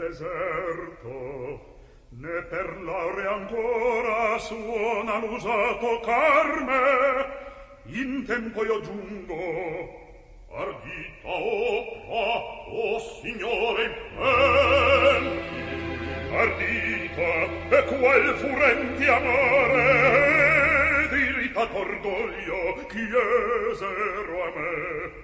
deserto, né per l'aurea ancora suona l'usato carme. In tempo io giungo, ardita opera, o signore impenti, ardita e qual furenti amore d'irritato orgoglio chiesero a me.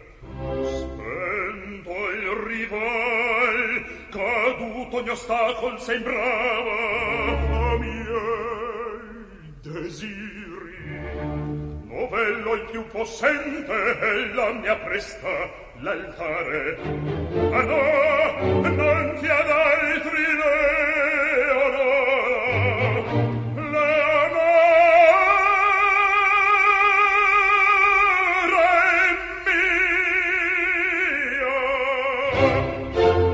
Spento il rival, caduto ogni ostacol sembrava a miei desiri. Novello il più possente ella mi appresta l'altare. Ah no, non ti ad altri le onora, le onora è mia.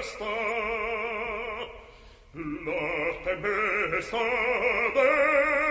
La tempesta